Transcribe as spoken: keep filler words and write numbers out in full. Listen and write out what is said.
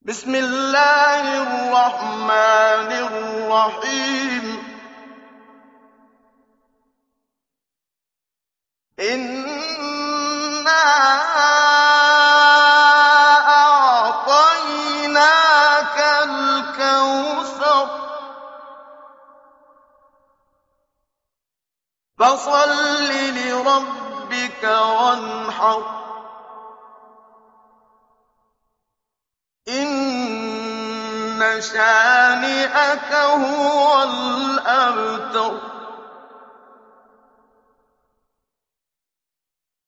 بسم الله الرحمن الرحيم إنا أعطيناك الكوثر فصل لربك وانحر إن شانئك هو الأبتر